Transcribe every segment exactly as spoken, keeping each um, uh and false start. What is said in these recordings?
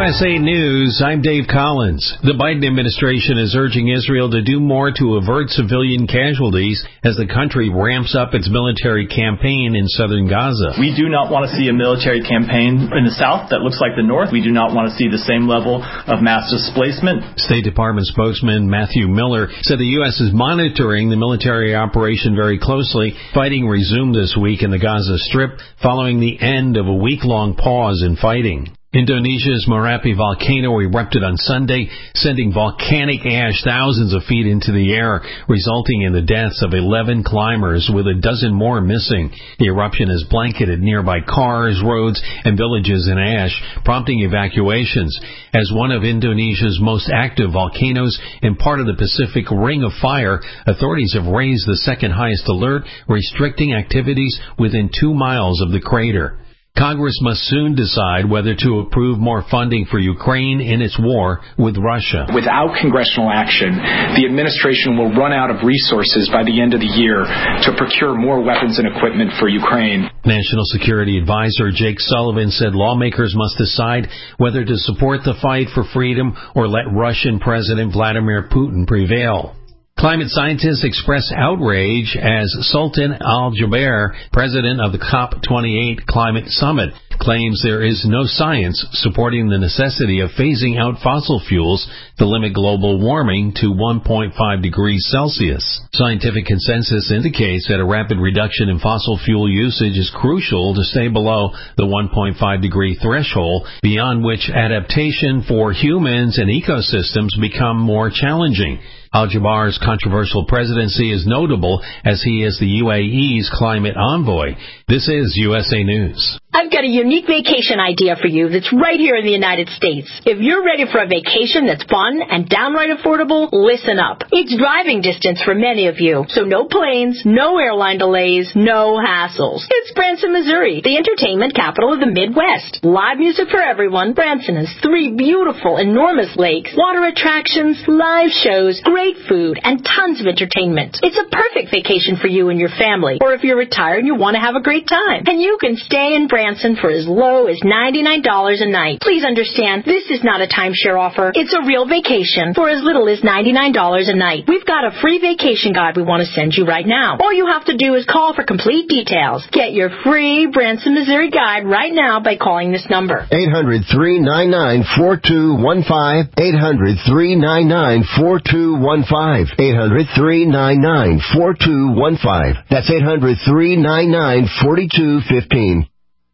S A News, I'm Dave Collins. The Biden administration is urging Israel to do more to avert civilian casualties as the country ramps up its military campaign in southern Gaza. We do not want to see a military campaign in the south that looks like the north. We do not want to see the same level of mass displacement. State Department spokesman Matthew Miller said the U S is monitoring the military operation very closely. Fighting resumed this week in the Gaza Strip following the end of a week-long pause in fighting. Indonesia's Merapi volcano erupted on Sunday, sending volcanic ash thousands of feet into the air, resulting in the deaths of eleven climbers, with a dozen more missing. The eruption has blanketed nearby cars, roads, and villages in ash, prompting evacuations. As one of Indonesia's most active volcanoes and part of the Pacific Ring of Fire, authorities have raised the second highest alert, restricting activities within two miles of the crater. Congress must soon decide whether to approve more funding for Ukraine in its war with Russia. Without congressional action, the administration will run out of resources by the end of the year to procure more weapons and equipment for Ukraine. National Security Advisor Jake Sullivan said lawmakers must decide whether to support the fight for freedom or let Russian President Vladimir Putin prevail. Climate scientists express outrage as Sultan Al-Jaber, president of the COP twenty-eight Climate Summit, claims there is no science supporting the necessity of phasing out fossil fuels to limit global warming to one point five degrees Celsius. Scientific consensus indicates that a rapid reduction in fossil fuel usage is crucial to stay below the one point five degree threshold, beyond which adaptation for humans and ecosystems become more challenging. Al-Jaber's controversial presidency is notable as he is the U A E's climate envoy. This is U S A News. I've got a unique vacation idea for you that's right here in the United States. If you're ready for a vacation that's fun and downright affordable, listen up. It's driving distance for many of you, so no planes, no airline delays, no hassles. It's Branson, Missouri, the entertainment capital of the Midwest. Live music for everyone. Branson has three beautiful, enormous lakes, water attractions, live shows, great food, and tons of entertainment. It's a perfect vacation for you and your family, or if you're retired and you want to have a great time. And you can stay in Branson for as low as ninety-nine dollars a night. Please understand, this is not a timeshare offer. It's a real vacation for as little as ninety-nine dollars a night. We've got a free vacation guide we want to send you right now. All you have to do is call for complete details. Get your free Branson, Missouri guide right now by calling this number. eight hundred, three nine nine, four two one five. eight hundred, three nine nine, four two one five. eight hundred, three nine nine, four two one five. That's eight hundred, three nine nine, four two one five.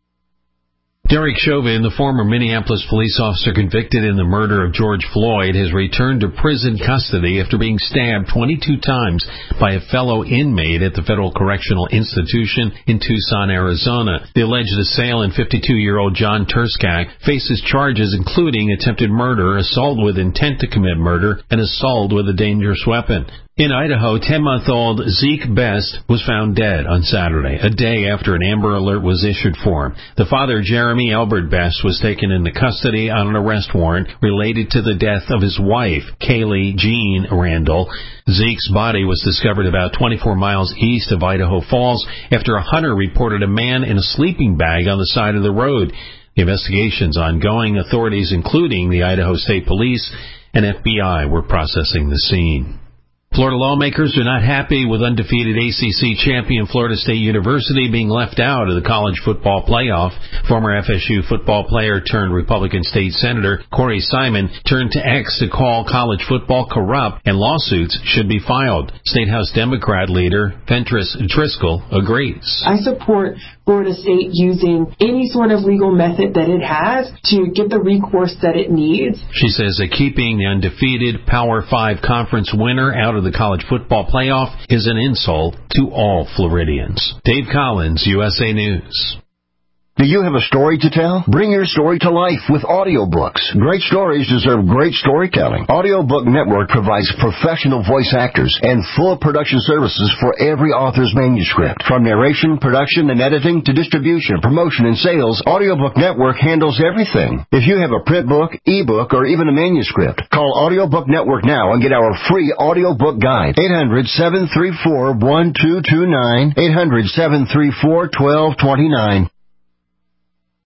Derek Chauvin, the former Minneapolis police officer convicted in the murder of George Floyd, has returned to prison custody after being stabbed twenty-two times by a fellow inmate at the Federal Correctional Institution in Tucson, Arizona. The alleged assailant, fifty-two-year-old John Turskak, faces charges including attempted murder, assault with intent to commit murder, and assault with a dangerous weapon. In Idaho, ten-month-old Zeke Best was found dead on Saturday, a day after an Amber Alert was issued for him. The father, Jeremy Albert Best, was taken into custody on an arrest warrant related to the death of his wife, Kaylee Jean Randall. Zeke's body was discovered about twenty-four miles east of Idaho Falls after a hunter reported a man in a sleeping bag on the side of the road. The investigation's ongoing. Authorities, including the Idaho State Police and F B I, were processing the scene. Florida lawmakers are not happy with undefeated A C C champion Florida State University being left out of the college football playoff. Former F S U football player turned Republican state senator Corey Simon turned to X to call college football corrupt and lawsuits should be filed. State House Democrat leader Fentress Driscoll agrees. I support Florida State using any sort of legal method that it has to get the recourse that it needs. She says that keeping the undefeated Power Five conference winner out of the college football playoff is an insult to all Floridians. Dave Collins, U S A News. Do you have a story to tell? Bring your story to life with audiobooks. Great stories deserve great storytelling. Audiobook Network provides professional voice actors and full production services for every author's manuscript. From narration, production, and editing to distribution, promotion, and sales, Audiobook Network handles everything. If you have a print book, ebook, or even a manuscript, call Audiobook Network now and get our free audiobook guide. eight hundred, seven three four, one two two nine. eight hundred, seven three four, one two two nine.